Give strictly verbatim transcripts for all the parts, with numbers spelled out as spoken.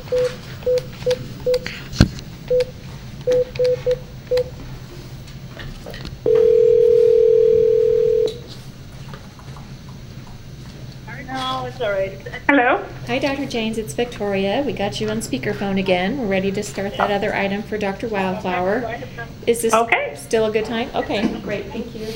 No, it's all right. Hello? Hi, Doctor James. It's Victoria. We got you on speakerphone again. We're ready to start that other item for Doctor Wildflower. Is this okay. still a good time? Okay, great. Thank you.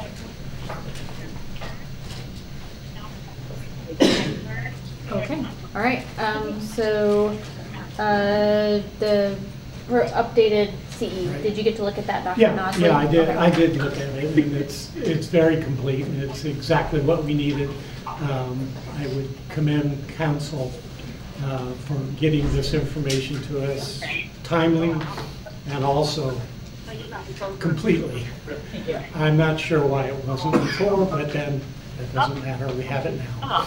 Okay. All right. Um, so uh, the for updated C E. Did you get to look at that, Doctor Yeah, Nosley? yeah, I did. Okay. I did look at it, and it's it's very complete, and it's exactly what we needed. Um, I would commend council uh, for getting this information to us timely and also completely. I'm not sure why it wasn't before, but then it doesn't matter. We have it now.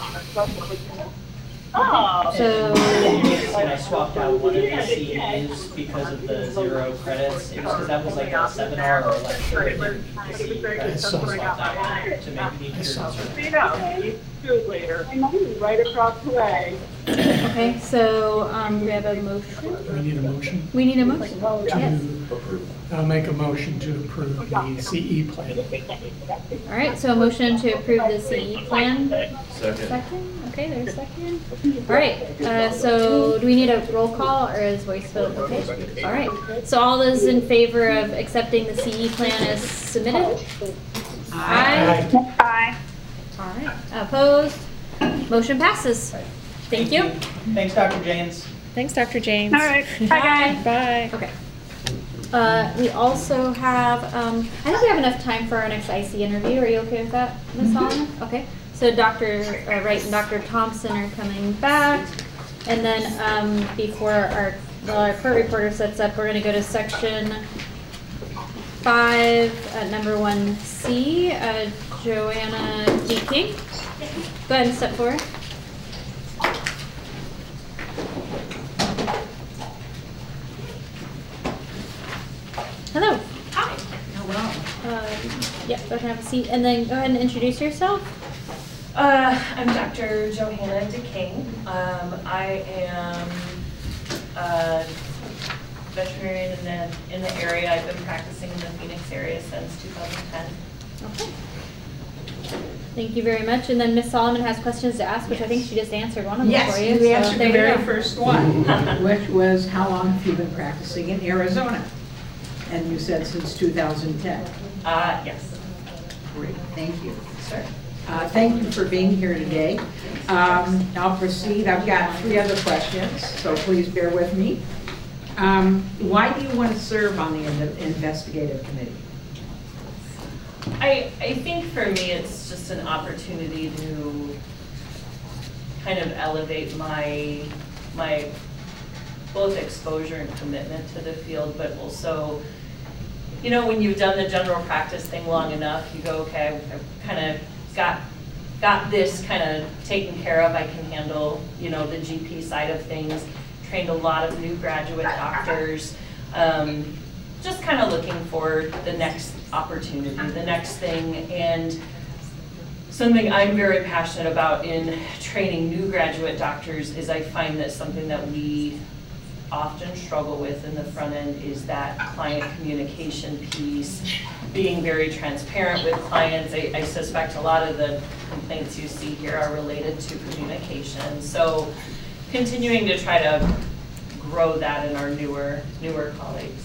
Oh. So And I swapped out one of the C Es because of the zero credits. It was because that was like a seminar or a lecture. It didn't need the C E credits, so I swapped that one to make it easier to serve. You know, you do it later. Right across the way. okay. So um, we have a motion. We need a motion We need a motion. Yes. to, I'll make a motion to approve the C E plan. All right, so a motion to approve the C E plan. Second. Second, okay, there's a second. All right, uh, so do we need a roll call or is voice vote okay? All right, so all those in favor of accepting the C E plan as submitted? Aye. Bye. All right, opposed? Motion passes. Thank you. Thanks, Doctor James. Thanks, Doctor James. All right. Bye, guys. Bye. Okay. Uh, we also have, um, I think we have enough time for our next I C interview. Are you okay with that, Miz Solomon? Okay. So Doctor Uh, Wright and Doctor Thompson are coming back. And then um, before our, well, our court reporter sets up, we're going to go to section five, uh, number one C, uh, Joanna D. King. Go ahead and step forward. Hello. Hi. Hello. Um, yeah, go ahead and have a seat. And then go ahead and introduce yourself. Uh, I'm Doctor Johanna DeKing. Um, I am a veterinarian in the, in the area. I've been practicing in the Phoenix area since two thousand ten. Okay. Thank you very much. And then Miz Solomon has questions to ask, which I think she just answered one of them Yes, for you. you so answered there the you very go. first one, which was how long have you been practicing in Arizona? And you said since two thousand ten. Uh, yes. Great, thank you. Sure. Uh, Thank you for being here today. Um, I'll proceed. I've got three other questions, so please bear with me. Um, Why do you want to serve on the in- investigative committee? I, I think for me, it's just an opportunity to kind of elevate my, my both exposure and commitment to the field, but also, you know, when you've done the general practice thing long enough, you go, okay, I've, I've kind of got, got this kind of taken care of. I can handle, you know, the G P side of things, trained a lot of new graduate doctors, um, just kind of looking for the next opportunity, the next thing. And something I'm very passionate about in training new graduate doctors is I find that something that we often struggle with in the front end is that client communication piece, being very transparent with clients. I, I suspect a lot of the complaints you see here are related to communication. So continuing to try to grow that in our newer, newer colleagues.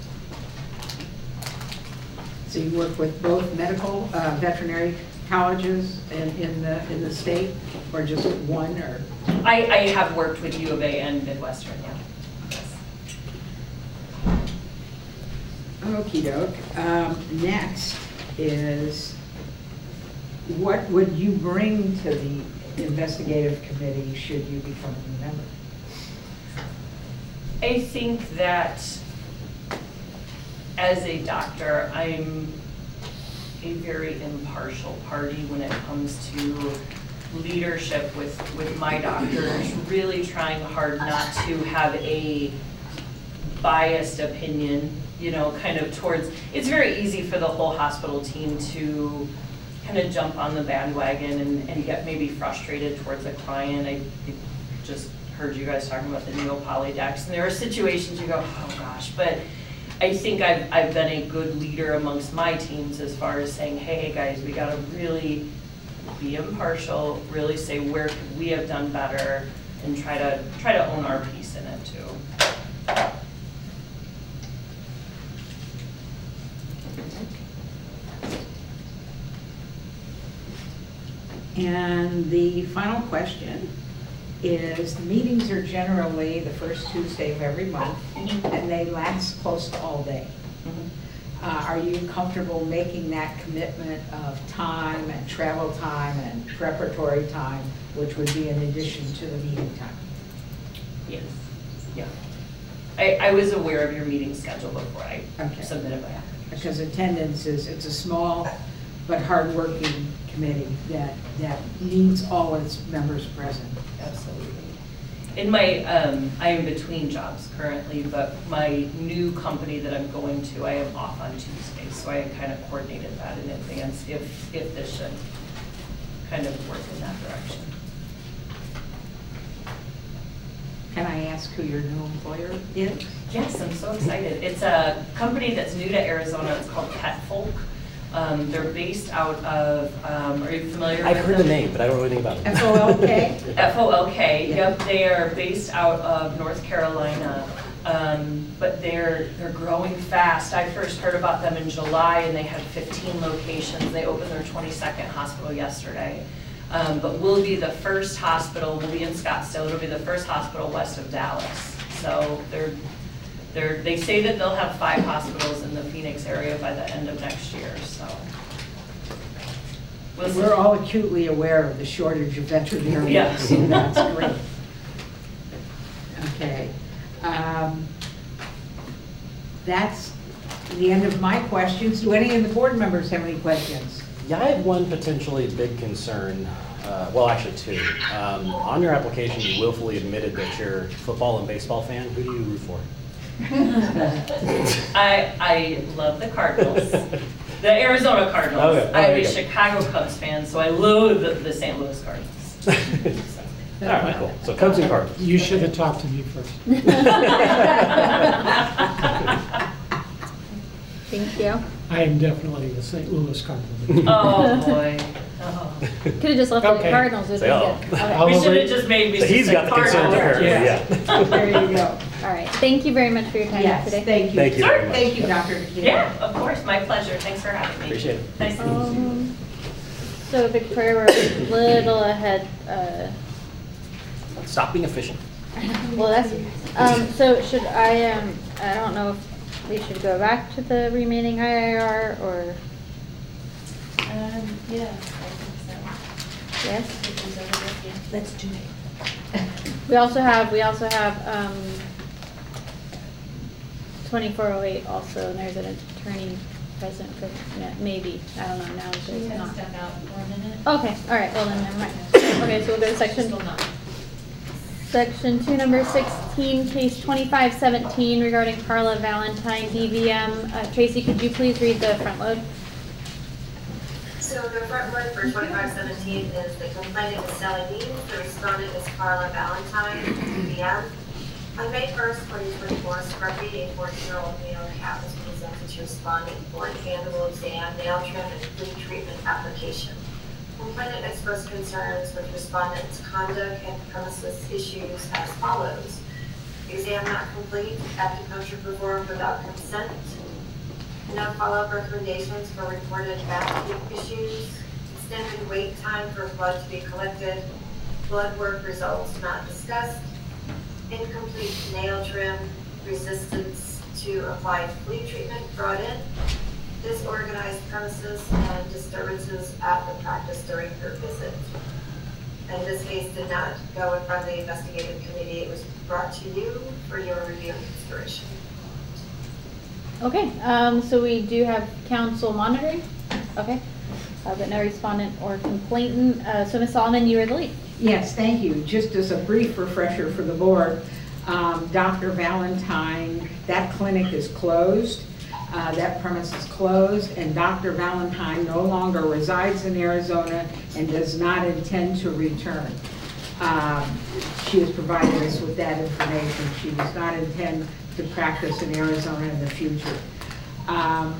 So you work with both medical, uh, veterinary colleges in, in the in the state, or just one? Or I, I have worked with U of A and Midwestern, yeah. Okie doke. Um, next is, what would you bring to the investigative committee should you become a member? I think that as a doctor, I'm a very impartial party when it comes to leadership with, with my doctors, really trying hard not to have a biased opinion, you know, kind of towards, it's very easy for the whole hospital team to kind of jump on the bandwagon and, and get maybe frustrated towards a client. I just heard you guys talking about the neopolydex, and there are situations you go, oh gosh, but I think I've, I've been a good leader amongst my teams as far as saying, hey guys, we gotta really be impartial, really say where could we have done better, and try to try to own our piece in it too. And the final question is, the meetings are generally the first Tuesday of every month, and they last close to all day. Mm-hmm. Uh, are you comfortable making that commitment of time and travel time and preparatory time, which would be in addition to the meeting time? Yes. Yeah. I, I was aware of your meeting schedule before I Okay. submitted my application. Because attendance is, it's a small but hardworking committee that, that needs all its members present. Absolutely. In my, um, I am between jobs currently, but my new company that I'm going to, I am off on Tuesdays, so I kind of coordinated that in advance if, if this should kind of work in that direction. Can I ask who your new employer is? Yes, I'm so excited. It's a company that's new to Arizona. It's called Pet Folk. Um, they're based out of, um, are you familiar I've with heard them? the name, but I don't know anything about it. F O L K? F O L K, Yeah. yep, they are based out of North Carolina, um, but they're they're growing fast. I first heard about them in July, and they had fifteen locations. They opened their twenty-second hospital yesterday, um, but we'll be the first hospital. We'll be in Scottsdale. It'll be the first hospital west of Dallas. So they're they're they say that they'll have five hospitals in the Phoenix area by the end of next year. So. We'll see. We're all acutely aware of the shortage of veterinarians, Yeah. so that's great. Okay. Um, That's the end of my questions. Do any of the board members have any questions? Yeah, I have one potentially big concern, uh, well, actually two. Um, On your application, you willfully admitted that you're a football and baseball fan. Who do you root for? I I love the Cardinals, the Arizona Cardinals. Okay. Oh, I'm there a you go. Chicago Cubs fan, so I loathe the, the Saint Louis Cardinals. All right, cool. So Cubs and Cardinals. You should have talked to me first. Thank you. I am definitely a Saint Louis Cardinal. Oh boy. Oh. Could have just left it at Okay. Cardinals. It Say, oh. was good. Okay. I'll We should over- have just made me. So he's say got the concerns Cardinals. apparently, Yeah. yeah. There you go. All right. Thank you very much for your time Yes, today. thank you. Thank you very much. Thank you, Doctor Takeda. Yeah, of course. My pleasure. Thanks for having me. Appreciate it. Nice to meet you. Um, so Victoria, we're a little ahead. Uh, Stop being efficient. well, that's um, so. Should I? Um, I don't know if we should go back to the remaining I I R or Um, yeah, I think so. yes. It was over there, yeah. Let's do it. We also have. We also have um, twenty-four oh eight. Also, and there's an attorney present for yeah, maybe. I don't know now. She There's has not. step out for a minute. Okay. All right. Well then, never mind. Okay. So we'll go to section. Still not. Section two, number sixteen, case twenty-five seventeen regarding Carla Valentine, D V M. Uh, Tracy, could you please read the front load? So the front load for twenty-five seventeen is the complainant is Sally Dean, the respondent is Carla Valentine, D V M. On May first, twenty twenty-four, Scruffy, a fourteen-year-old male cat was presented to respondent for an annual exam, nail trim, and flea treatment application. Complainant expressed concerns with respondent's conduct and premises issues as follows. Exam not complete, acupuncture performed without consent, no follow-up recommendations for reported back issues, extended wait time for blood to be collected, blood work results not discussed, incomplete nail trim, resistance to applied flea treatment brought in, disorganized premises, and disturbances at the practice during her visit. And this case did not go in front of the investigative committee. It was brought to you for your review and consideration. Okay, um, so we do have council monitoring. Okay, uh, but no respondent or complainant. Uh, so Miz Solomon, you are the lead. Yes, thank you. Just as a brief refresher for the board, um, Doctor Valentine, that clinic is closed. Uh, that premise is closed, and Doctor Valentine no longer resides in Arizona and does not intend to return. Um, She has provided us with that information. She does not intend to practice in Arizona in the future. Um,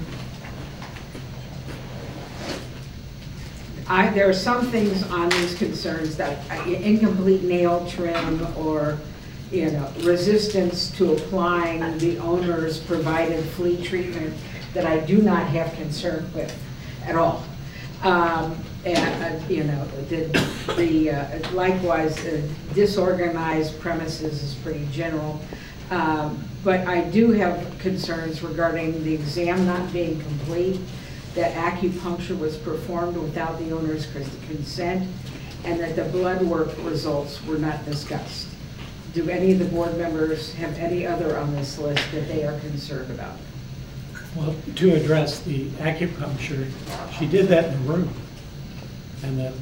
I, there are some things on these concerns that uh, incomplete nail trim or, you know, resistance to applying the owner's provided flea treatment that I do not have concern with at all. Um, and, uh, you know, the, the uh, likewise, uh, disorganized premises is pretty general. Um, but I do have concerns regarding the exam not being complete, that acupuncture was performed without the owner's consent, and that the blood work results were not discussed. Do any of the board members have any other on this list that they are concerned about? Well, to address the acupuncture, she did that in the room. And the,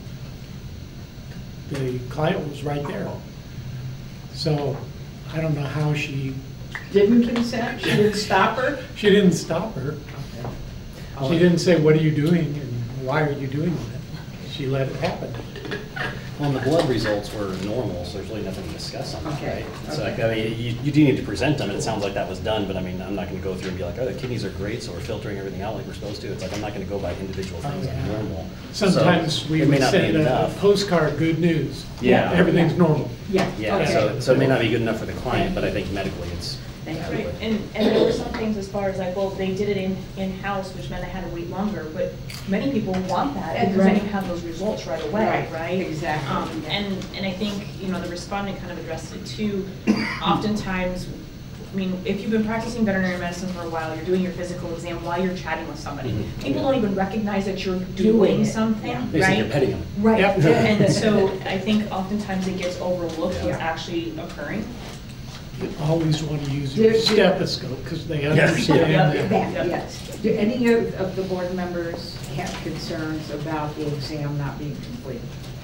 the client was right there. So I don't know how she, Didn't consent? She didn't stop her? she didn't stop her. She didn't say, what are you doing and why are you doing that? She let it happen. Well, the blood results were normal, so there's really nothing to discuss on that, Okay, right? So, okay. like, I mean, you, you do need to present them, and it sounds like that was done, but I mean, I'm not gonna go through and be like, oh, the kidneys are great, so we're filtering everything out like we're supposed to. It's like, I'm not gonna go by individual things that are normal. Sometimes So, we it may would not be send a enough. postcard, good news. Yeah. Everything's normal. Yeah. Yeah, okay. so, so it may not be good enough for the client, but I think medically it's Thank you. Right, and, and there were some things as far as like, well, they did it in, in-house, which meant I had to wait longer, but many people want that because Right. they can have those results right away, Right, right? exactly, Um, yeah. and, and I think, you know, the respondent kind of addressed it too. Oftentimes, I mean, if you've been practicing veterinary medicine for a while, you're doing your physical exam while you're chatting with somebody. Mhm. People don't even recognize that you're Doing doing it, something, yeah. They right? think you're petting them. Right, Yep. and so I think oftentimes it gets overlooked what's Yeah. actually occurring. You always want to use your Do- do- stethoscope because they Yes. understand Yeah. that. That, Yep. yes. Do any of, of the board members have concerns about the exam not being complete?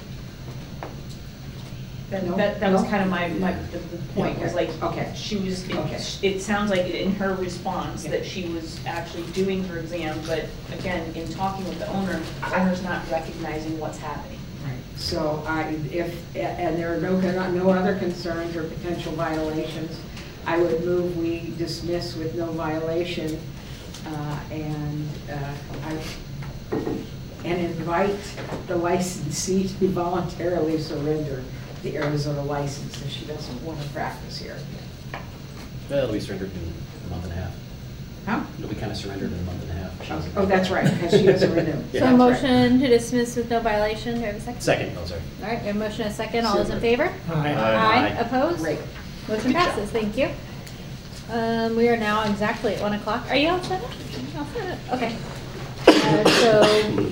That, No? that, that was No? kind of my, my, the, the point, was like, Okay. she was, Okay. it, it sounds like in her response Yeah. that she was actually doing her exam, but again, in talking with the owner, the owner's not recognizing what's happening. Right. So I, if, and there are no, no other concerns or potential violations, I would move we dismiss with no violation, uh, and, uh, I, and invite the licensee to voluntarily surrender the Arizona license if she doesn't want to practice here. Well, it'll be surrendered in a month and a half. Huh? It'll be kind of surrendered in a month and a half. She doesn't- Oh, that's right, because she doesn't renew. Yeah, So that's right. motion to dismiss with no violation, do I have a second? Second, oh, sorry. All right, we have a motion and a second, all those in Super. favor? Aye. Aye, Aye. opposed? Great. Motion passes, thank you. Um, we are now exactly at one o'clock. Are you all set up? All set up, okay. Uh, so.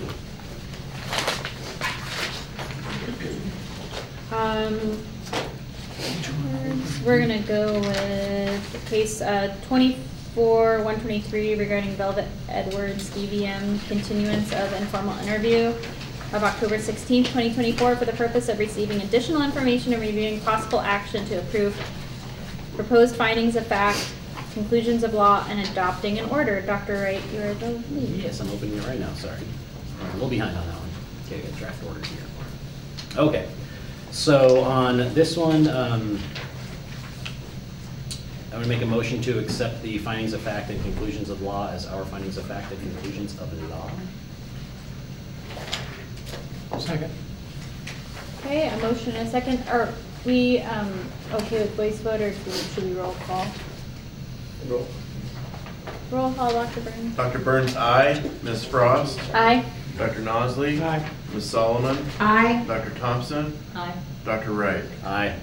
Um, we're gonna go with case, uh, twenty-four, one twenty-three regarding Velvet Edwards D V M continuance of informal interview of October sixteenth, twenty twenty-four for the purpose of receiving additional information and reviewing possible action to approve proposed findings of fact, conclusions of law, and adopting an order. Doctor Wright, you are the lead. Yes, I'm opening it right now, sorry. I'm a little behind on that one. Okay, I got draft orders here. Okay, so on this one, um, I would make a motion to accept the findings of fact and conclusions of law as our findings of fact and conclusions of law. Second. Okay, a motion and a second. Are we um, okay with voice vote, or should we- should we roll call? Roll. Roll call, Doctor Burns. Doctor Burns, aye. Miz Frost? Aye. Doctor Nosley? Aye. Miz Solomon? Aye. Doctor Thompson? Aye. Doctor Wright? Aye.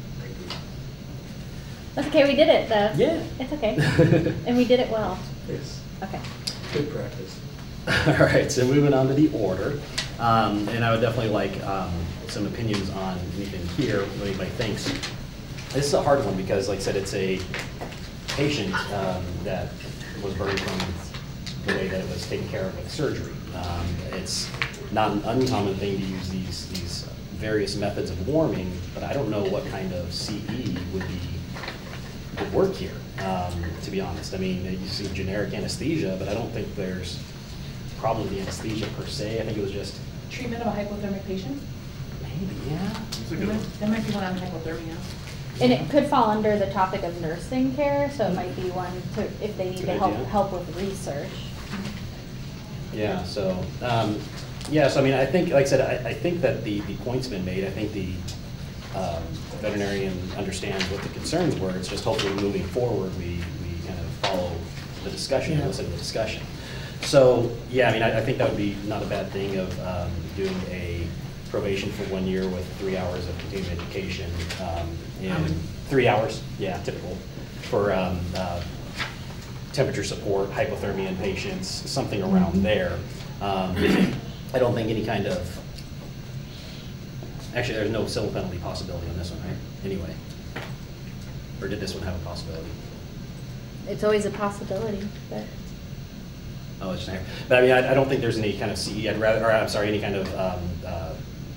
That's okay, we did it though. Yeah. It's okay. And we did it well. Yes. Okay. Good practice. All right, so moving on to the order. Um, and I would definitely like um, some opinions on anything here, what anybody thinks. This is a hard one because, like I said, it's a patient um, that was burned from the way that it was taken care of with surgery. Um, it's not an uncommon thing to use these, these various methods of warming, but I don't know what kind of C E would be would work here, um, to be honest. I mean, you see generic anesthesia, but I don't think there's a problem with the anesthesia per se. I think it was just, Treatment of a hypothermic patient? Maybe, yeah. That's a good one. That might be one on hypothermia. And it could fall under the topic of nursing care, so it might be one to, if they need Good to help, idea. help with research. Yeah, so, um, yeah, so I mean, I think, like I said, I, I think that the, the point's been made. I think the um, veterinarian understands what the concerns were. It's just hopefully moving forward, we, we kind of follow the discussion, and Yeah. listen to the discussion. So, yeah, I mean, I, I think that would be not a bad thing of um, doing a probation for one year with three hours of continuing education. Um, How many? in three hours, yeah, typical, for um, uh, temperature support, hypothermia in patients, something around there. Um, I don't think any kind of, actually, there's no civil penalty possibility on this one, right? Anyway. Or did this one have a possibility? It's always a possibility, but. Oh, it's not here. But I mean, I, I don't think there's any kind of C E, I'd rather, or I'm sorry, any kind of, um, uh,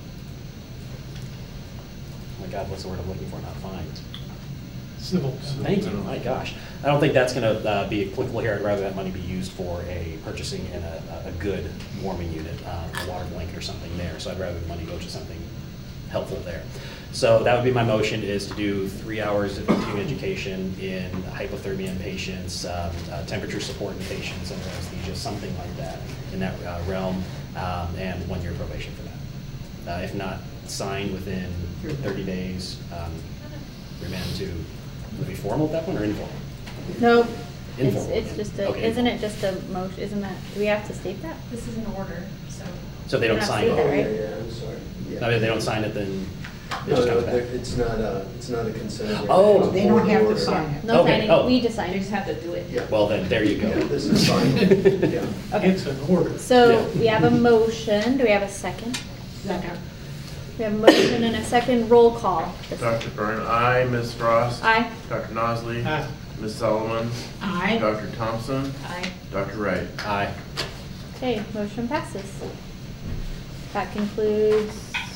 oh my God, what's the word I'm looking for? Not fines. Civil. Thank you, my gosh. I don't think that's gonna uh, be applicable here. I'd rather that money be used for a purchasing in a, a good warming unit, um, a water blanket or something there. So I'd rather the money go to something helpful there. So that would be my motion, is to do three hours of continuing education in hypothermia in patients, um, uh, temperature support in patients, under anesthesia, something like that in that uh, realm, um, and one year probation for that. Uh, if not signed within thirty days, um, remand to, would it be formal at that point or informal? No, it's, Informal. it's just a, Okay, isn't informal. it just a motion, isn't that, do we have to state that? This is an order, so. So they don't Not sign state that, it? right? Oh, yeah, yeah, I'm sorry. Yeah. I mean, if they don't sign it, then it No, just no, comes there- back? it's not a, it's not a consent. order. Oh. It's a They don't board have to order. sign it. No Okay, signing, oh. we They decide. just have to do it. Yeah. Well, then, there you Yeah, go. this is fine, yeah. Okay, It's an order. so Yeah. we have a motion, do we have a second? Second. We have a motion and a second, roll call. Doctor Byrne, aye. Miz Frost? Aye. Doctor Nosley? Aye. Miz Solomon? Aye. Doctor Thompson? I, Doctor Wright? Aye. Okay, motion passes. That concludes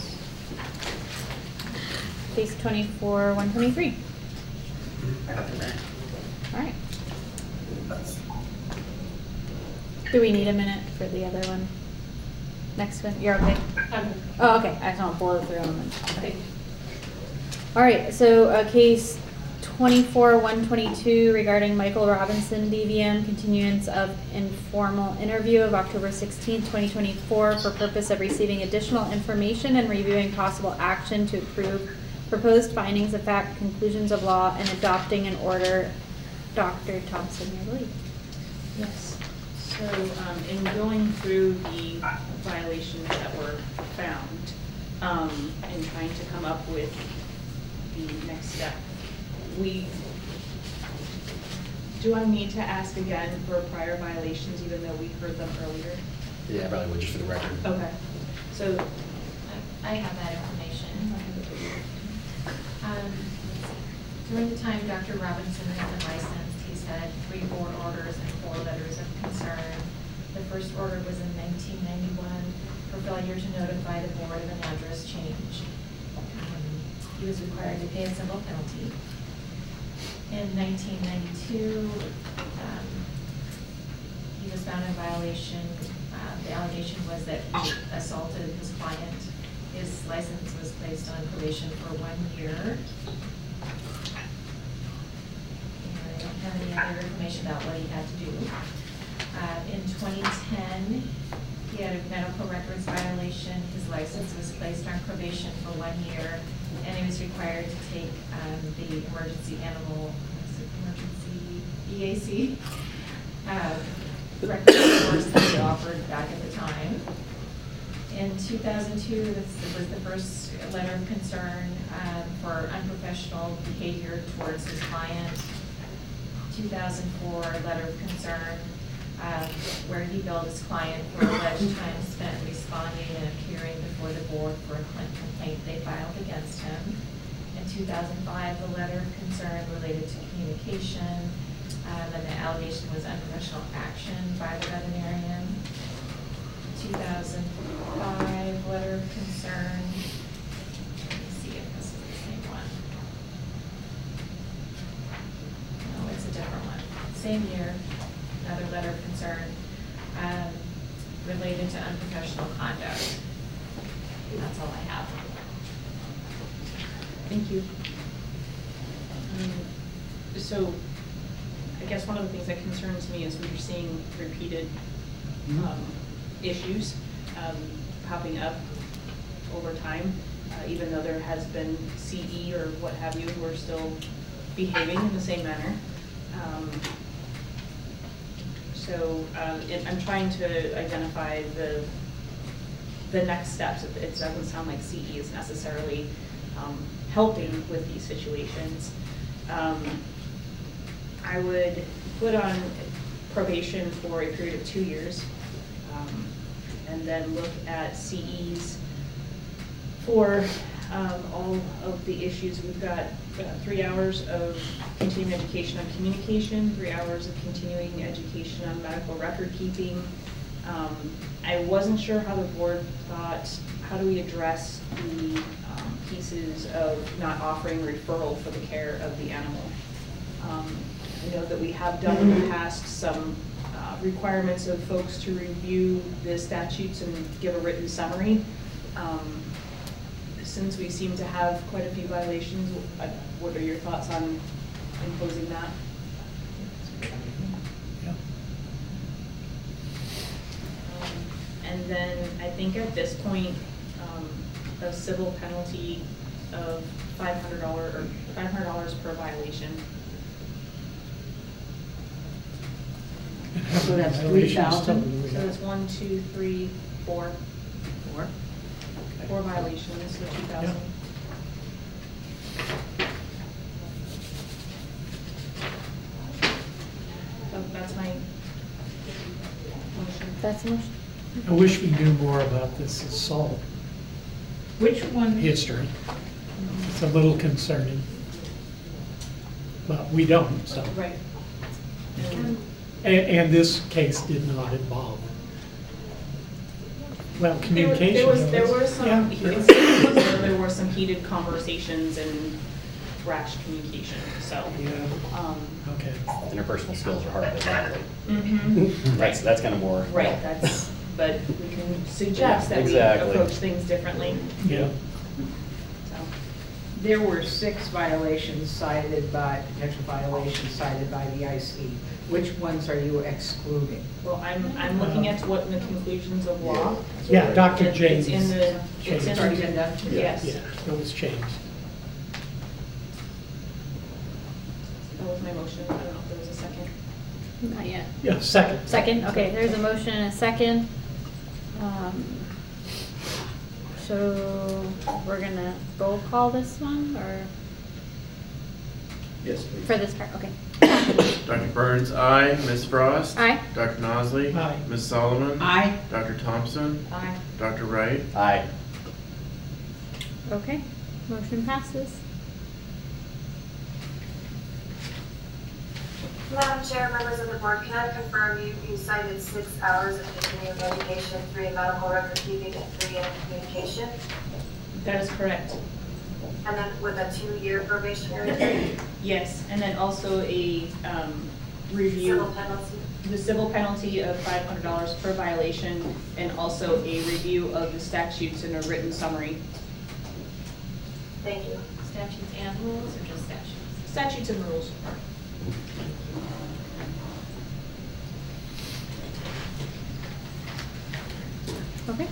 case twenty-four, one twenty-three. All right. Do we need a minute for the other one? Next one, you're okay? I'm, Oh, okay, I just want to blow through them. Okay. All right, so uh, case twenty-four, one twenty-two regarding Michael Robinson, D V M, continuance of informal interview of October sixteenth, twenty twenty-four for purpose of receiving additional information and reviewing possible action to approve proposed findings of fact, conclusions of law, and adopting an order. Doctor Thompson, I believe. Yes. So um, in going through the violations that were found um, and trying to come up with the next step, we, do I need to ask again for prior violations even though we heard them earlier? Yeah, I probably would, just for the record. Okay. So, I have that information. Um, During the time Doctor Robinson had been licensed, he's had three board orders and four letters of concern. The first order was in nineteen ninety-one for failure to notify the board of an address change. Um, He was required to pay a civil penalty. In nineteen ninety-two, um, he was found in violation. Uh, The allegation was that he assaulted his client. His license was placed on probation for one year. And I don't have any other information about what he had to do. Uh, in twenty ten, he had a medical records violation. His license was placed on probation for one year, and he was required to take um, the emergency animal, what's it, emergency E A C uh, records course that they offered back at the time. In two thousand two, this was the first letter of concern um, for unprofessional behavior towards his client. two thousand four, letter of concern um, where he billed his client for alleged time spent responding and appearing before the board for a complaint they filed against him. In two thousand five, the letter of concern related to communication, um, and the allegation was unprofessional action by the veterinarian. two thousand five, letter of concern. Let me see if this is the same one. No, it's a different one. Same year, another letter of concern um, related to unprofessional conduct. That's all I have. Thank you. Um, So, I guess one of the things that concerns me is we're seeing repeated um, issues um, popping up over time. Uh, Even though there has been C E or what have you, we're still behaving in the same manner. Um, So, um, it- I'm trying to identify the, the next steps. It it doesn't sound like C E is necessarily um, helping with these situations. Um, I would put on probation for a period of two years, um, and then look at C Es for um, all of the issues. We've got uh, three hours of continuing education on communication, three hours of continuing education on medical record keeping. Um, I wasn't sure how the board thought, how do we address the um, pieces of not offering referral for the care of the animal? Um, I know that we have done in the past some uh, requirements of folks to review the statutes and give a written summary. Um, Since we seem to have quite a few violations, uh, what are your thoughts on imposing that? Um, And then I think at this point, um, a civil penalty of five hundred dollars or five hundred dollars per violation. So that's three thousand? So it's one, two, three, four. Four. Four violations, so two thousand. So that's my motion. That's a motion. I wish we knew more about this assault Which one? history. It's a little concerning. But we don't, so. Right. And And, and this case did not involve, well, There were- communication. There was, there were Yeah, some, sure. it's- there there were some heated conversations and rash communication, so. Yeah, um, okay. Interpersonal skills are hard to regulate. mhm. That's, that's kind of more. Right, that's, but we can suggest that we Exactly. approach things differently, Yeah. so. There were six violations cited by, potential violations cited by the I C. Which ones are you excluding? Well, I'm, I'm looking at what in the conclusions of law. Yeah, Doctor It- James. It's in the, it's James. in It's already been done? the, yes. Yeah, it was changed. That was my motion, I don't know if there was a second. Not yet. Yeah, second. Second, okay, there's a motion and a second. Um, So we're gonna roll call this one, or Yes, please. for this part, okay. Doctor Burns, aye. Miz Frost? Aye. Doctor Nosley? Aye. Miz Solomon? Aye. Doctor Thompson? Aye. Doctor Wright? Aye. Okay, motion passes. Madam Chair, members of the board, can I confirm you, you cited six hours of continuing education, three in medical record keeping, and three in communication? That is correct. And then with a two-year probationary period, Yes, and then also a um, review. civil penalty? The civil penalty of five hundred dollars per violation, and also a review of the statutes and a written summary. Thank you. Statutes and rules, or just statutes? Statutes and rules. Okay.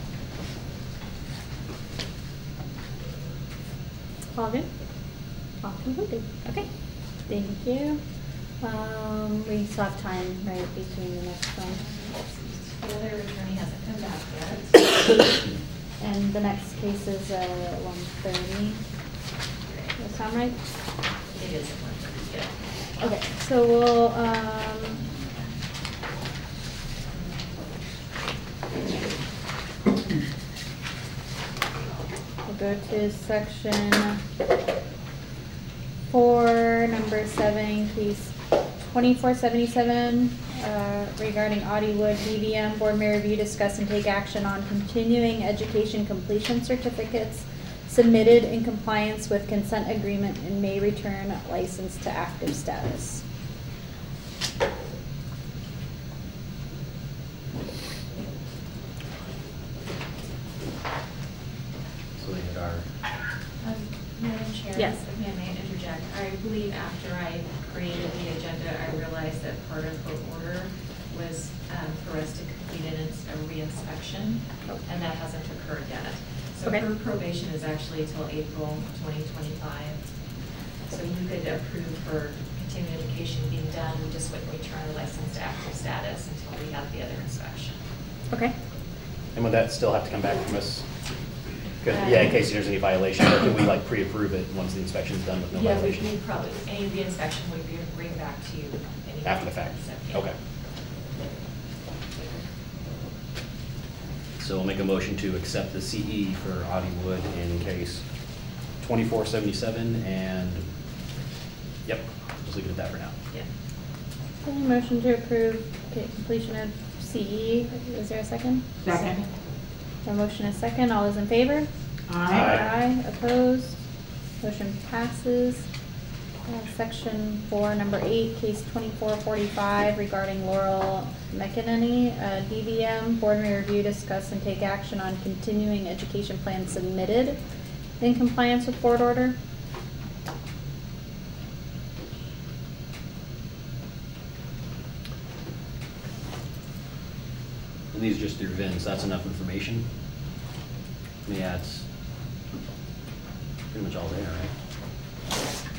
All good? All concluded, okay. Thank you. Um, we still have time, right, between the next one. The other attorney hasn't come back yet. And the next case is uh one thirty. Does that sound right? It is at one thirty, yeah. Okay, so we'll, um, we'll go to section four, number seven, case twenty-four seventy-seven, uh, regarding Audie Wood, B V M, board may review, discuss, and take action on continuing education completion certificates submitted in compliance with consent agreement and may return license to active status. So we had our, Um, Madam Chair? Yes. believe after I created the agenda, I realized that part of the order was um, for us to complete an ins- a re-inspection, and that hasn't occurred yet. So Okay. her probation is actually till April twenty twenty-five. So you could approve for continuing education being done, we just wouldn't return the license to active status until we have the other inspection. Okay. And would that still have to come back from us? Good, yeah, in case there's any violation, or can we like pre-approve it once the inspection's done with no Yeah, we violation? we probably, any of the inspection we bring- bring back to you. any- After the fact, Yeah. okay. So we'll make a motion to accept the C E for Audie Wood in case twenty-four seventy-seven and, yep, just leave it at that for now. Yeah. Okay, motion to approve okay, completion of C E. Is there a second? Second. A motion is second. All those in favor? Aye. Aye. Opposed? Motion passes. Uh, Section four, number eight, case twenty-four forty-five regarding Laurel McEnany, uh, D V M. Board may review, discuss, and take action on continuing education plan submitted in compliance with board order. And these are just through V I N, so that's enough information? Yeah, it's pretty much all there, right?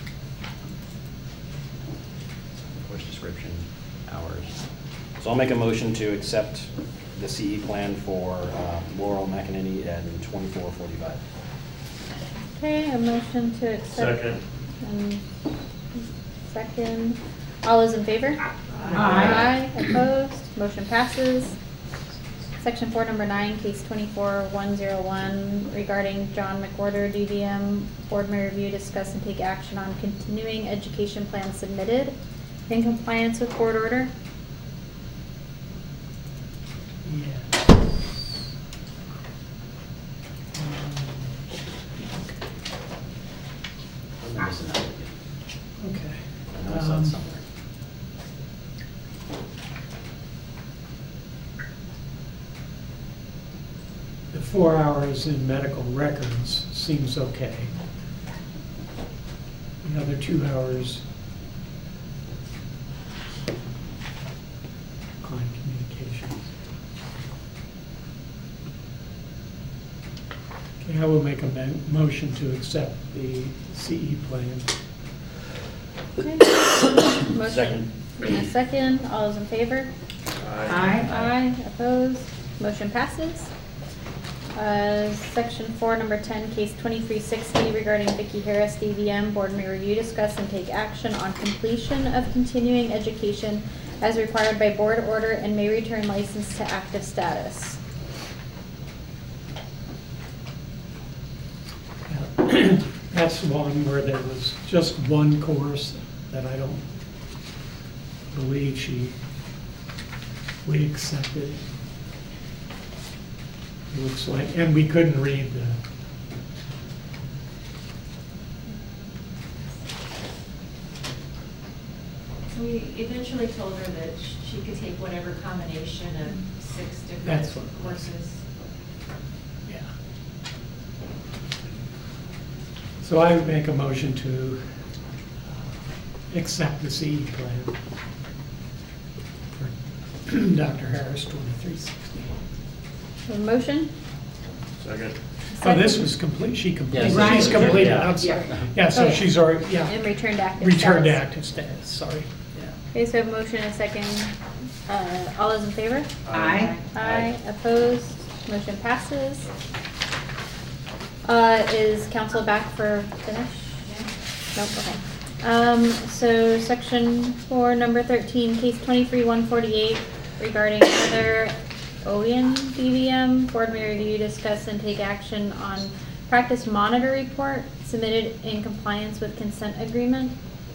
Course description, hours. So I'll make a motion to accept the C E plan for uh, Laurel McEnany at twenty-four forty-five. Okay, a motion to accept. Second. And second. All those in favor? Aye. Aye. Opposed? Motion passes. Section four, number nine, case twenty-four one oh one regarding John McWhorter, D V M. Board may review, discuss, and take action on continuing education plan submitted in compliance with board order. Yeah. I'm missing that one. Okay. I know I saw Um, it somewhere. The four hours in medical records seems okay. The other two hours, client communications. Okay, I will make a mo- motion to accept the C E plan. Okay. Motion. Second. In a second. All those in favor? Aye. Aye. Opposed? Motion passes. Uh, Section four, number ten, case twenty-three sixty regarding Vicki Harris, D V M. Board may review, discuss, and take action on completion of continuing education as required by board order and may return license to active status. Yeah. That's one where there was just one course that I don't believe she, we accepted. It looks like, and we couldn't read the, So we eventually told her that sh- she could take whatever combination of six different That's what it was. courses. yeah. So I would make a motion to uh, accept the C E plan for Doctor Harris, twenty-three sixty. A motion? Second. Oh, this was complete, she completed, Yeah, she's right. completed, Yeah. I'm sorry. Yeah, so Okay. she's already, yeah, And returned active returned to status. active status, sorry. Yeah. Okay, so a motion and a second. Uh, all those in favor? Aye. Aye. Opposed? Motion passes. Uh, is council back for finish? Nope, okay. Um, so section four, number thirteen, case twenty-three one forty-eight regarding Heather Oyen, D V M. Board may review, discuss, and take action on practice monitor report submitted in compliance with consent agreement.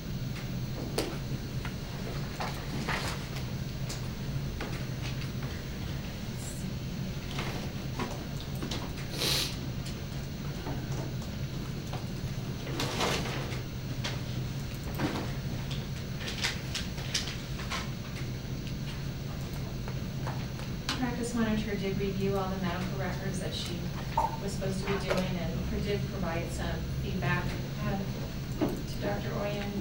Practice monitor did review all the medical records that she was supposed to be doing and did provide some feedback uh, to Doctor Oyen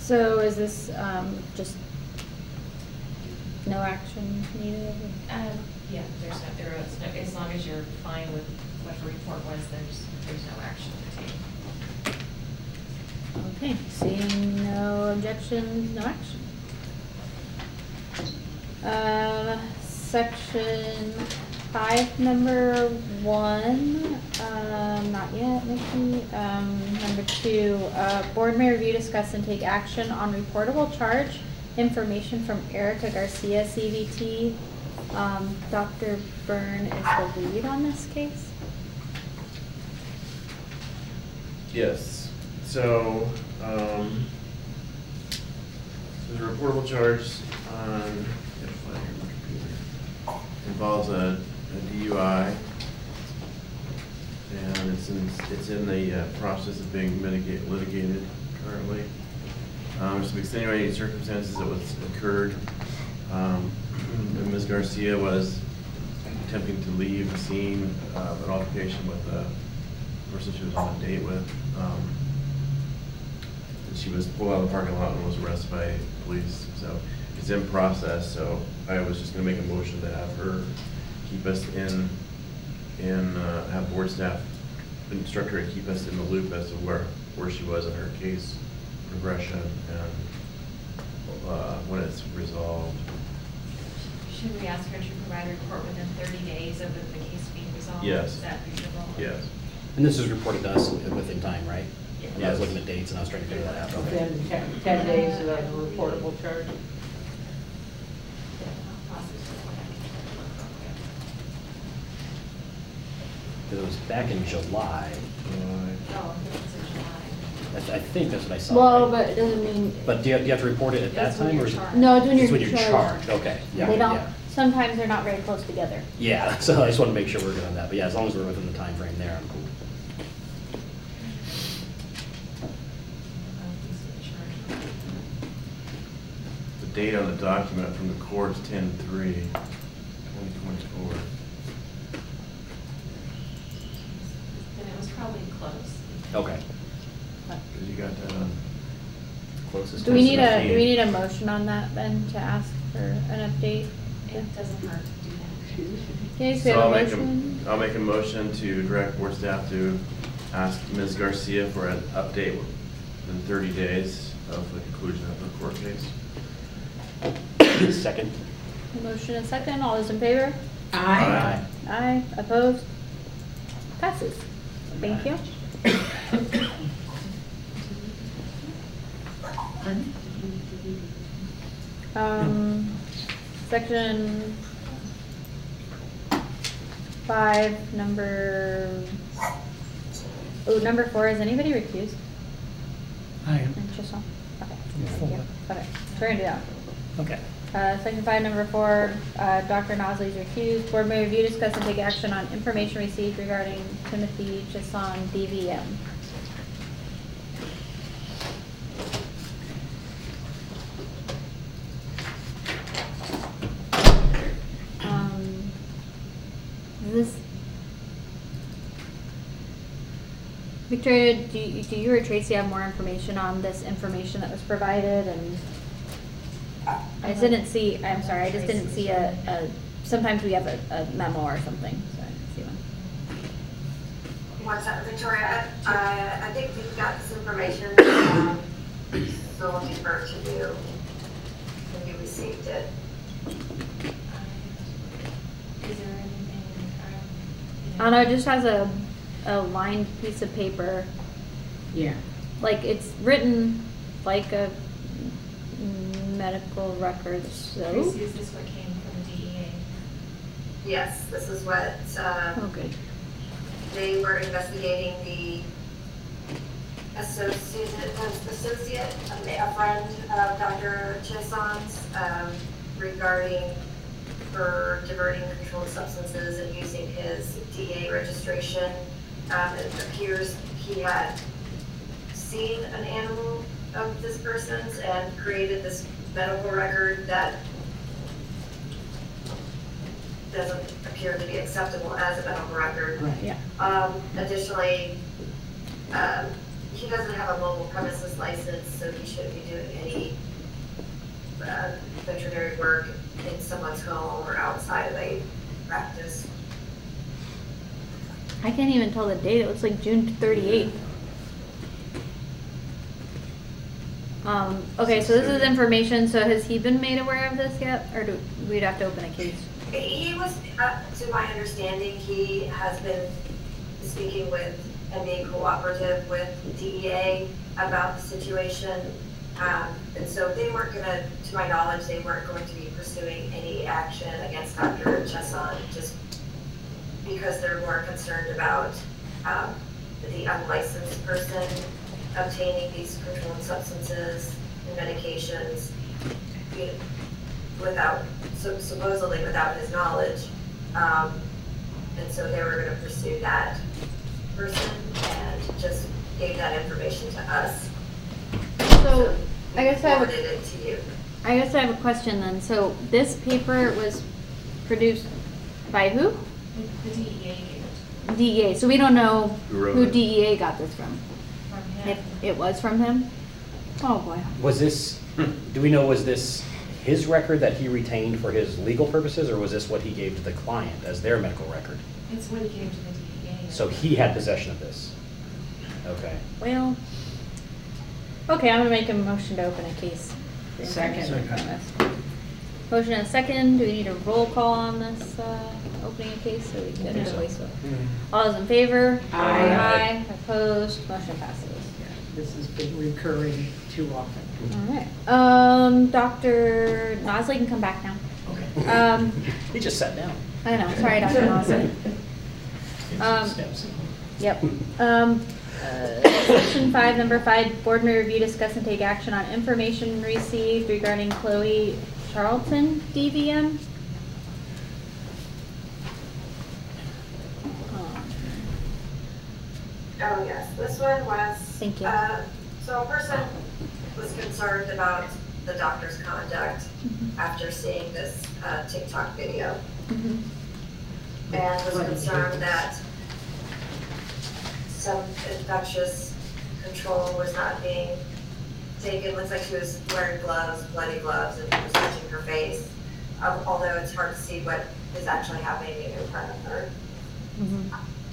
So is this um, just no action needed? Um, yeah, there's no, there is, no- as long as you're fine with what the report was, there's, there's no action to take. Okay, seeing no objections, no action. Um, section five, number one, um, not yet, Nikki. Um, number two, uh, board may review, discuss, and take action on reportable charge information from Erica Garcia, C V T. Um, Doctor Byrne is the lead on this case. Yes, so, um, there's a reportable charge on, gotta find it on my computer. Involves a, a D U I. And it's in, it's in the uh, process of being mitigate, litigated currently. Um, some extenuating circumstances that was occurred. Um, Miz Garcia was attempting to leave the scene of an altercation with a person she was on a date with. Um, and she was pulled out of the parking lot and was arrested by police. So it's in process. So I was just going to make a motion to have her keep us in, in uh, have board staff instruct her to keep us in the loop as to where where she was in her case progression and uh, when it's resolved. Should we ask her to provide a report within thirty days of the the case being resolved? Yes. Is that reasonable? Yes. And this is reported to us within time, right? Yeah. And I was looking at dates and I was trying to figure that out. Okay. Within ten, ten days of the reportable charge. Because it was back in July. Oh, I think it's in July. I I think that's what I saw. Well, right? but it doesn't mean. But do you, do you have to report it at that That's when time? you're or is it- charged. No, it's when It's you're when you're charged. charged, okay. Yeah, They don't, yeah. sometimes they're not very close together. Yeah, so I just want to make sure we're good on that. But yeah, as long as we're within the time frame there, I'm cool. Oh, he's in charge. The date on the document from the court is ten three twenty twenty-four. Then it was probably close. Okay. You got that on? Closest. Do we need a, fifteen. do we need a motion on that then to ask for an update? It doesn't hurt to do that. Okay, so we So I'll have a make a, motion. I'll make a motion to direct board staff to ask Miz Garcia for an update within thirty days of the conclusion of the court case. Second. A motion and second, all those in favor? Aye. Aye, opposed? Passes. Thank you. Um, section five, number, oh, number four, is anybody recused? I am. Interesting. Okay, Number thank you. four. Okay, so we're gonna do that. Okay. Uh, section five, number four, uh, Doctor Nosley is recused. Board may review, discuss, and take action on information received regarding Timothy Chisson, D V M. Um, this, Victoria, do you, do you or Tracy have more information on this information that was provided? And I just didn't see, I'm sorry, I just didn't see a, a, sometimes we have a, a memo or something, so I didn't see one. What's that, Victoria? Uh, I think we've got this information, um, so we'll defer to you when you received it. Is there anything, um, you I don't know, it just has a, a lined piece of paper, Yeah. like it's written like a medical record, so. Tracy, is this what came from the D E A? Yes, this is what, uh, Oh, good. they were investigating the associate, associate, a friend of Doctor Chisson's, um, regarding for diverting controlled substances and using his D A registration. Um, it appears he had seen an animal of this person's and created this medical record that doesn't appear to be acceptable as a medical record. Right. Yeah. Um, additionally, um, he doesn't have a mobile premises license, so he shouldn't be doing any uh, veterinary work in someone's home or outside of a practice. I can't even tell the date. It looks like June thirty-eighth. Um, okay, so this is information. So has he been made aware of this yet, or do we'd have to open a case? He was, uh, to my understanding, he has been speaking with and being cooperative with D E A about the situation. Um, and so they weren't gonna, to my knowledge, they weren't going to be pursuing any action against Doctor Chesson, just because they're more concerned about um, the unlicensed person obtaining these controlled substances and medications, you know, without, so supposedly without his knowledge. Um, and so they were going to pursue that person and just gave that information to us. So I guess I have Forwarded a, it to you. I guess I have a question then. So this paper was produced by who? The D E A gave it D E A. So we don't know Who wrote who it? D E A got this from. from him. It, it was from him? Oh boy. Was this, do we know, was this his record that he retained for his legal purposes, or was this what he gave to the client as their medical record? It's what he gave to the D E A. So he had possession of this? Okay. Well, okay, I'm gonna make a motion to open a case. Second. Motion and a second. Do we need a roll call on this, uh, opening a case, or we get a voice vote? All those in favor? Aye. Aye. Opposed? Motion passes. This has been recurring too often. All right. Um, Doctor Nosley can come back now. Okay. Um, He just sat down. I know, sorry, Doctor Nosley. Um, Yep. Um, uh, section five, number five, board may review, discuss, and take action on information received regarding Chloe Charlton, D V M. Oh, Oh, yes, this one was. Thank you. uh, So a person was concerned about the doctor's conduct Mhm. after seeing this uh, TikTok video, Mhm. and was What did you concerned do? that some infectious control was not being taken. Looks like she was wearing gloves, bloody gloves, and was touching her face, um, although it's hard to see what is actually happening in front of her. Mhm.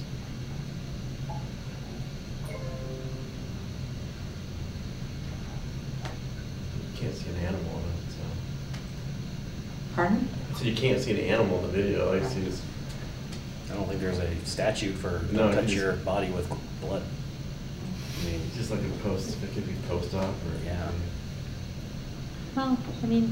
You can't see an animal in it, Pardon? so. So you can't see an animal in the video, I see this. I don't think there's a statute for No, don't touch it's- your body with blood. I mean, It's just like a post, it could be post-op or. Yeah. Well, I mean,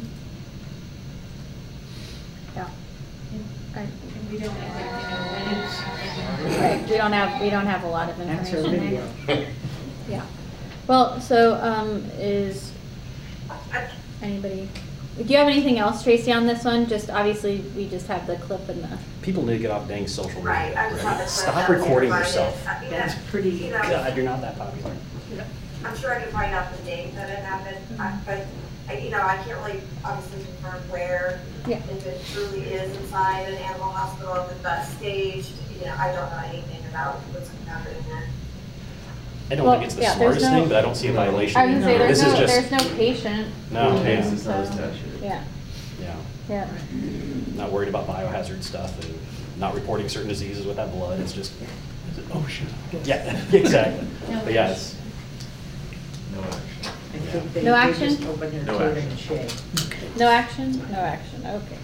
yeah. I- And we don't have, you know, when it's. Right, we don't have, we don't have a lot of That's her information video. there. Yeah. Well, so, um, is anybody, do you have anything else, Tracy, on this one? Just, obviously, we just have the clip and the, people need to get off dang social media. Right, I just have right? to. Stop recording yourself. That's pretty, You know, God, you're not that popular. I'm sure I can find out the date that it happened, I- but, I- you know, I can't really obviously confirm where, Yeah. if it truly is inside an animal hospital, if that's staged, you know, I don't know anything about what's happening there. I don't Well, think it's the yeah, there's smartest no- thing, but I don't see a violation. I was gonna say, there's This is no, just- there's no patient. No. you know, Case is not a so- statute. Yeah, Yeah, yeah. not worried about biohazard stuff and not reporting certain diseases with that blood, it's just, Oh, shit. yeah, exactly. No But yeah, it's, No action. I think they, No they action? just open their No turd action. and shade. No action? No action, okay.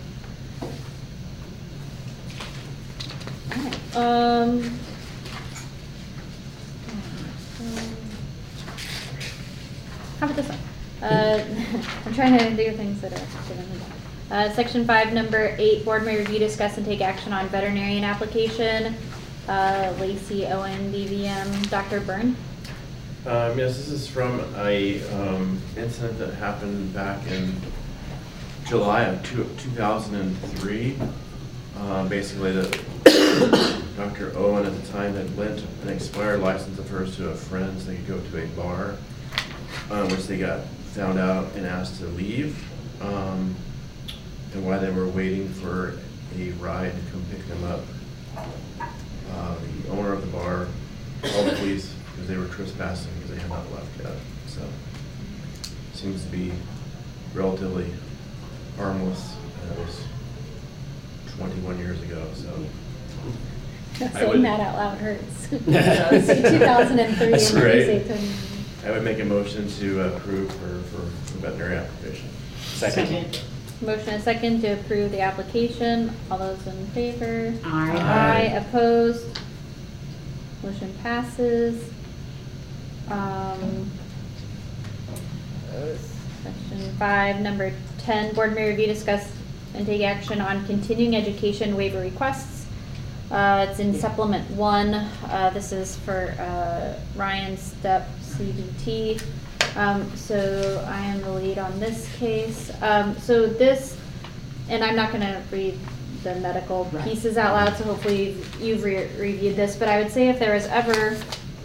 Alright, um. How about this one? Uh, I'm trying to do things that are given me. Uh, section five, number eight, board may review, discuss, and take action on veterinarian application. Uh, Lacey Owen, D V M, Doctor Byrne. Um, yes, this is from a, um, incident that happened back in July of two, two thousand and three. Uh, basically, the, Doctor Owen at the time had lent an expired license of hers to a friend so they could go to a bar, uh, which they got found out and asked to leave. Um, and while they were waiting for a ride to come pick them up, uh, the owner of the bar called the police because they were trespassing because they had not left yet. So seems to be relatively harmless. And it was twenty-one years ago, so. I Saying would- that out loud hurts. Yeah. Say two thousand three That's and then you right. say twenty. I would make a motion to approve for, for for veterinary application. Second. Motion and second to approve the application. All those in favor? Aye. Aye, opposed? Motion passes. Um, Section five, number ten, board may review, discuss, and take action on continuing education waiver requests. Uh, it's in supplement one. Uh, this is for, uh, Ryan Step C B T. Um, so I am the lead on this case. Um, so this, and I'm not gonna read the medical Right. pieces out loud, so hopefully you've re- reviewed this, but I would say if there was ever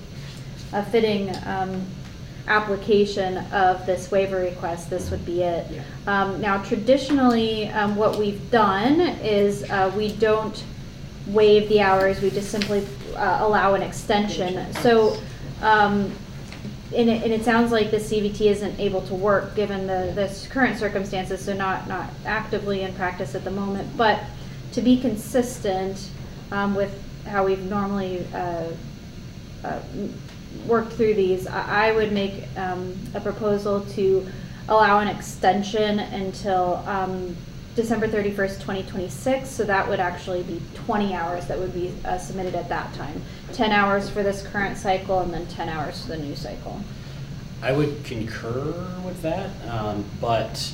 a fitting, um, application of this waiver request, this would be it. Yeah. Um, now traditionally, um, what we've done is, uh, we don't waive the hours, we just simply, uh, allow an extension. So, um, and it, and it sounds like the C V T isn't able to work given the, the current circumstances, so not, not actively in practice at the moment. But to be consistent, um, with how we've normally, uh, uh, worked through these, I, I would make, um, a proposal to allow an extension until, um, December thirty-first, twenty twenty-six, so that would actually be twenty hours that would be uh, submitted at that time. ten hours for this current cycle and then ten hours for the new cycle. I would concur with that, um, but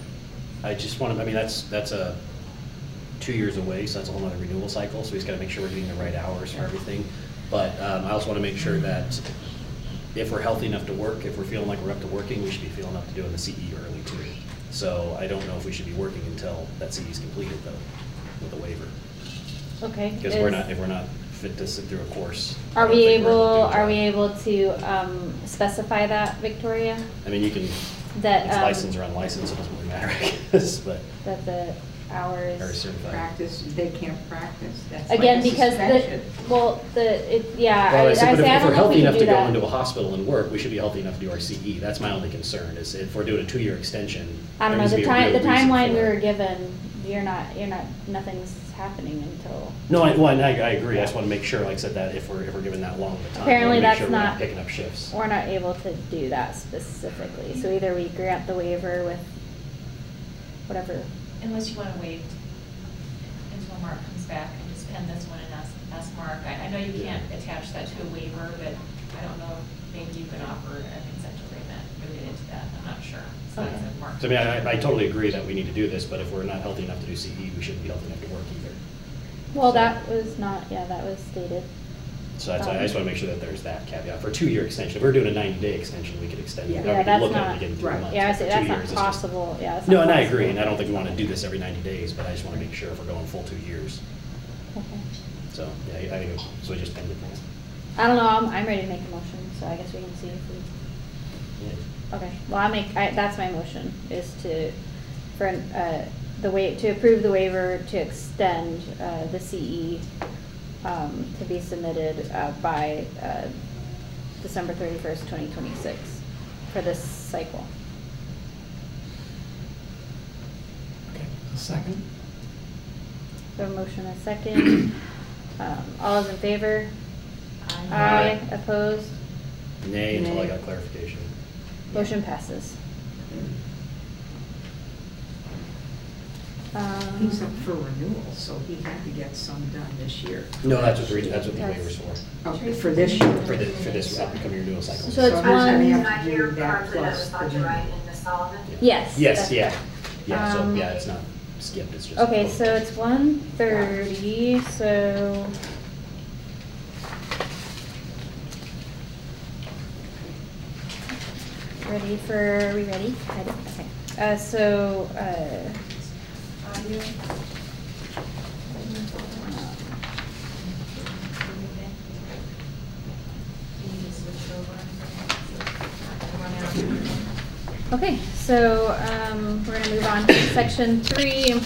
I just want to, I mean, that's, that's a two years away, so that's a whole nother renewal cycle, so we just got to make sure we're getting the right hours for everything. But um, I also want to make sure that if we're healthy enough to work, if we're feeling like we're up to working, we should be feeling up to doing the C E early too. So I don't know if we should be working until that C E is completed though, with a waiver. Okay. Because we're is- not, if we're not fit to sit through a course. I Are don't we think we're able, able to do a are we job. able to, um, specify that, Victoria? I mean, you can, That, it's um, licensed or unlicensed, it doesn't really matter, I guess, but, That the hours. or certified. Practice, they can't practice. That's like Again, a because the, suspension. well, the, it, yeah, I Well, would, I I said, but say, if I if don't we're know if healthy we enough can to do go into a that. hospital and work, we should be healthy enough to do our C E. That's my only concern, is if we're doing a two-year extension. I don't there know, needs to the be a time, real the reason timeline for we it. were given, you're not, you're not, nothing's happening until. No, I, well, I, I agree, I just want to make sure, like I said, that if we're, if we're given that long of a time, we Apparently want to make that's sure we're not not- picking up shifts. We're not able to do that specifically, so either we grant the waiver with whatever. Unless you want to wait until Mark comes back and just pen this one and ask, ask Mark. I, I know you can't attach that to a waiver, but I don't know, maybe you can offer an consent agreement related to that, I'm not sure. So Okay. it's a Mark. So I mean, I, I totally agree that we need to do this, but if we're not healthy enough to do C E, we shouldn't be healthy enough to work either. Well, So- that was not, yeah, that was stated. So that's, why I just want to make sure that there's that caveat. For a two-year extension, if we're doing a ninety-day extension, we could extend it. Yeah. or Yeah, we could that's look at it not, again in three right. months. yeah, I but say for that's two not years, it's just- possible, yeah. it's No, not and I possible. agree, and I don't think we want to do this every ninety days, but I just want to make sure if we're going full two years. Okay. So, yeah, I I think, so we just penned it. I don't know, I'm, I'm ready to make a motion, so I guess we can see if we. Yeah. Okay, well, I make, I, that's my motion, is to, for, uh, the wa, to approve the waiver to extend, uh, the C E, um, to be submitted, uh, by, uh, December thirty-first, twenty twenty-six, for this cycle. Okay, a second? So a motion, a second, um, all those in favor? Aye. Aye, opposed, Nay, until I Nay. got clarification. motion passes. Um, He's up for renewal, so he had to get some done this year. No, that's what the, re- that's what the That's- waiver's for, Okay, for this year. for the, for this upcoming renewal cycle. So it's So does that one- have Did I to hear do that correctly that plus was the Dr. new- Wright and Miss Solomon? Yes. Yes, that's yeah, correct. yeah, so, Um, yeah, it's not skipped, it's just. Okay, so it's one thirty, so. Ready for, are we ready? Ready, okay. Uh, so, uh. Audio. You need to switch over. Okay, so, um, we're gonna move on to section three,